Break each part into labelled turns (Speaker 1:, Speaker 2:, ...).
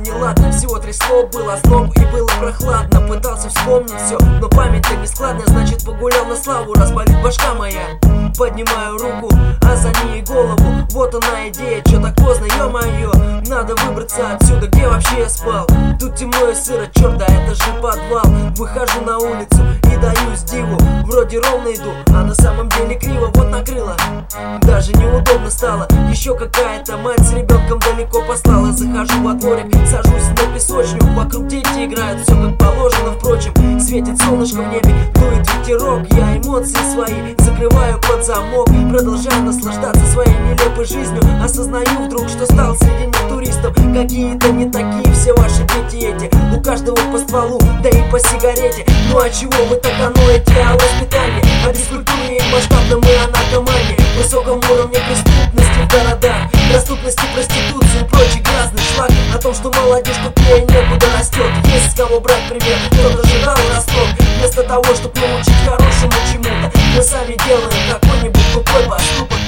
Speaker 1: неладно. Всего трясло, было зноб и было прохладно. Пытался вспомнить все, но память-то нескладная. Значит, погулял на славу, раз болит башка моя. Поднимаю руку, а за ней голову. Вот она идея, чё так поздно, ё-моё. Надо выбраться отсюда, где вообще я спал. Тут темно и сыро, чёрт, да это же подвал. Выхожу на улицу и даюсь диву. Вроде ровно иду, а на самом деле криво. Вот накрыло, даже неудобно стало. Еще какая-то мать с ребенком далеко послала. Захожу во дворик, сажусь на песочню. Вокруг дети играют, все как положено, впрочем. Светит солнышко в небе, дует ветерок. Я эмоции свои закрываю под замок. Продолжаю наслаждаться своей нелепой жизнью. Осознаю вдруг, что стал среди них туристом. Какие-то не такие все ваши дети эти. У каждого по стволу, да и по сигарете. Ну а чего вы так ноете о воспитании, о физкультуре и масштабном и о наркомании, высоком уровне преступности в городах, доступности проституции и прочий грязный шлак. О том, что молодежь тупее некуда растет. Есть с кого брать пример, кто-то же дал росток. Вместо того, чтобы научить хорошему чему-то, мы сами делаем какой-нибудь тупой поступок.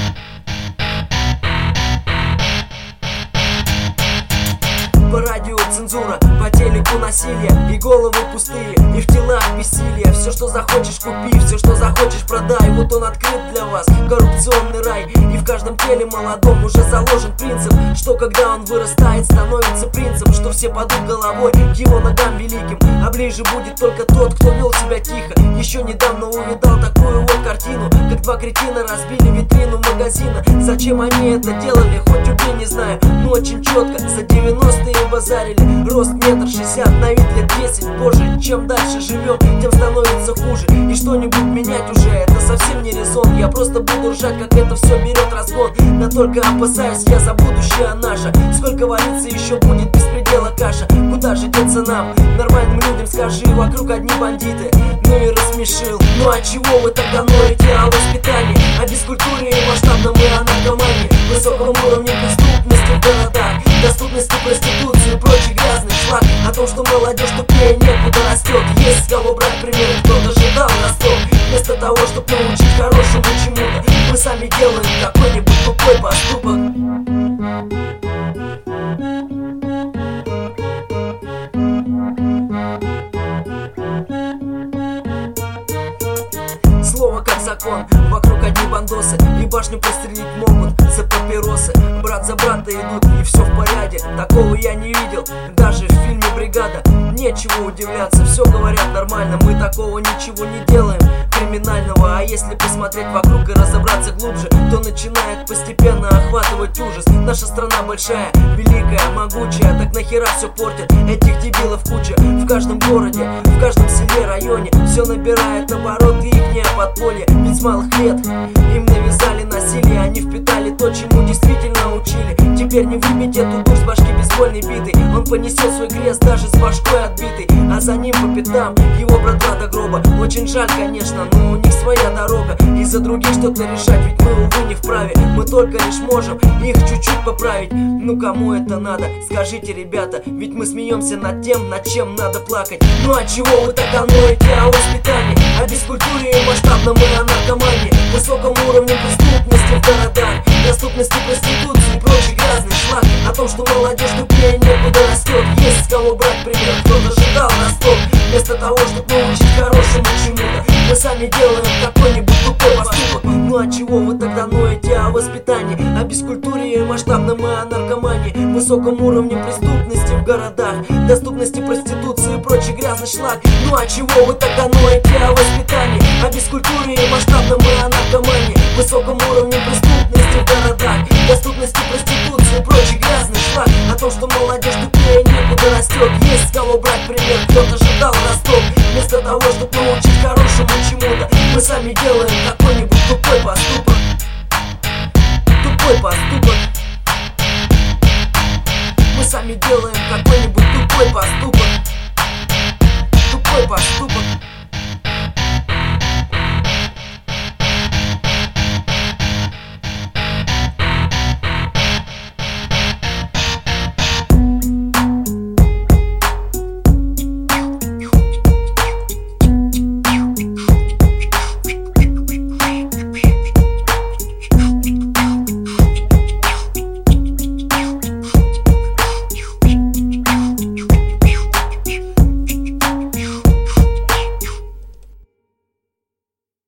Speaker 1: По радио цензура, по телеку насилие, и головы пустые, и в телах бессилие. Все, что захочешь, купи, все, что захочешь, продай. Вот он открыт для вас, коррупционный рай. И в каждом теле молодом уже заложен принцип, что когда он вырастает, становится принцем. Что все падут головой к его ногам великим, а ближе будет только тот, кто вел себя тихо. Еще недавно увидал такую вот картину, как два кретина разбили витрину магазина. Зачем они это делали, хоть убей, не знаю, но очень четко. За 90-е базарили, рост 1,60 м, на вид лет 10. Боже, чем дальше живем, тем становится хуже. И что-нибудь менять уже, это совсем не резон. Я просто буду ржать, как это все берет разгон. Да только опасаюсь я за будущее наше. Сколько вариться еще будет беспредела каша. Куда же деться нам, нормальным людям, скажи. Вокруг одни бандиты, ну и рассмешил. Ну а чего вы тогда ноете о воспитании, о физкультуре и масштабном и о наркомании, высоком уровне преступности в городах, доступности проституции и прочий грязный шлак. О том, что молодежь тупее некуда растет. Есть с кого брать пример, кто-то же дал росток. Вместо того, чтобы научить хорошему чему-то, мы сами делаем какой-нибудь тупой поступок. Слово как закон, вокруг одни бандосы, и башню пострелить могут за папиросы. Брат за брата идут, и все в порядке. Такого я не видел, даже в фильме «Бригада». Нечего удивляться, все говорят нормально. Мы такого ничего не делаем криминального. А если посмотреть вокруг и разобраться глубже, то начинает постепенно охватывать ужас. Наша страна большая, великая, могучая, так нахера все портит? Этих дебилов куча в каждом городе, в каждом селе, районе. Все набирает обороты, ихнее подполье. Ведь с малых лет им навязали насилие, они впитали то, чему действительно учили. Теперь не выбить эту дурь с башки бейсбольной битой. Он понесет свой крест даже с башкой отбитой, а за ним по пятам его братва до гроба. Очень жаль, конечно, но у них своя дорога, и за других что-то решать, ведь мы, увы, не вправе. Мы только лишь можем их чуть-чуть поправить. Ну кому это надо, скажите, ребята, ведь мы смеемся над тем, над чем надо плакать. Ну а чего вы тогда ноете о воспитании, о физкультуре и масштабном и о наркомании, высоком уровне преступности в городах, доступности проституции и прочий грязный шлак. О том, что молодежь тупее некуда растет. Есть с кого брать пример, кто-то же дал росток. Вместо того, чтобы научить хорошему чему-то, мы сами делаем какой-нибудь тупой поступок. Ну а чего вы тогда ноете о воспитании, о физкультуре и масштабном и о наркомании, высоком уровне преступности в городах, доступности проституции и прочий грязный шлак. Ну а чего вы тогда ноете о воспитании, о физкультуре и масштабном и о наркомании, высоком уровне преступности в городах, доступности проституции и прочий грязный шлак. О том, что молодежь тупее некуда растет. Есть с кого брать пример, кто-то же дал росток. Вместо того, чтобы научить хорошему чему-то, мы сами делаем какой-нибудь тупой поступок. Тупой поступок. Мы сами делаем